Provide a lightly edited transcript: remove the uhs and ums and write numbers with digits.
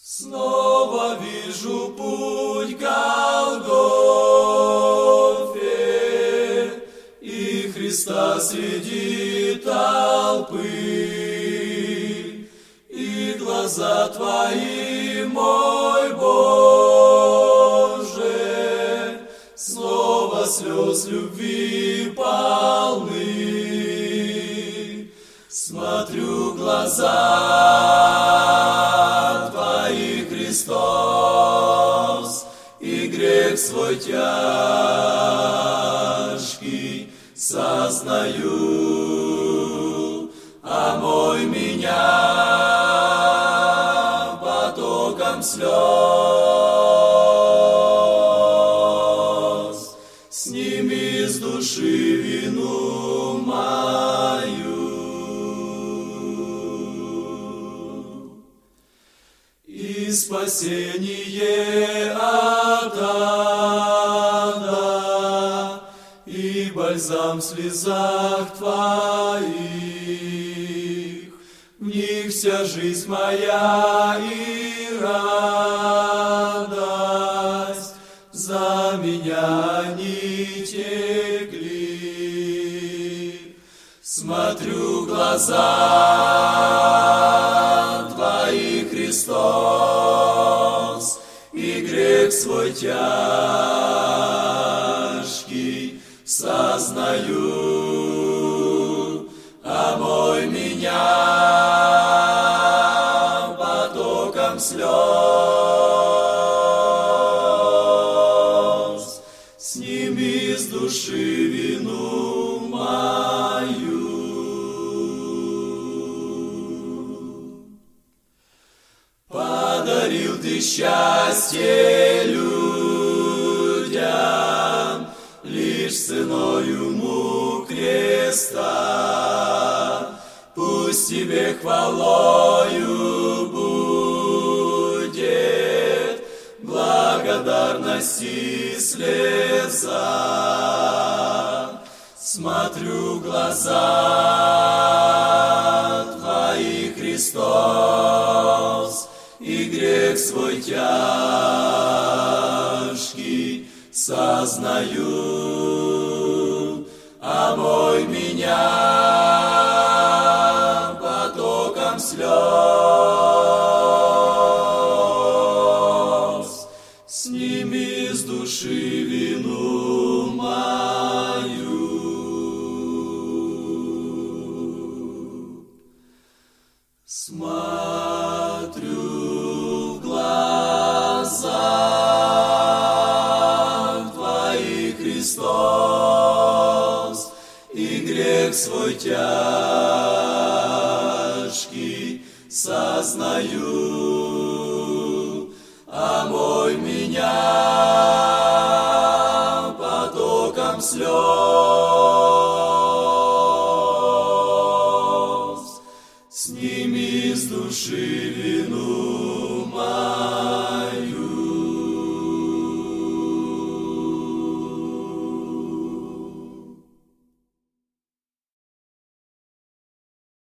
Снова вижу путь к Голгофе и Христа среди толпы, и глаза Твои, мой Боже, снова слез любви полны. Смотрю в глаза Твои, Христос, и грех свой тяжкий сознаю, омой меня потоком слез, сними с души вину мою. И спасение от ада, и бальзам в слезах Твоих, в них вся жизнь моя и радость, за меня они текли. Смотрю в глаза Твои, Христос, и грех свой тяжкий сознаю, омой меня потоком слез, сними с души вину мою. Подарил Ты счастье людям лишь ценою мук креста. Пусть Тебе хвалою будет благодарность и слеза. Смотрю в глаза Твои, Христос, и грех свой тяжкий сознаю, омой меня потоком слез, сними с души вину мою. Смотрю в глаза Твои, Христос, и грех свой тяжкий сознаю, омой меня потоком слез,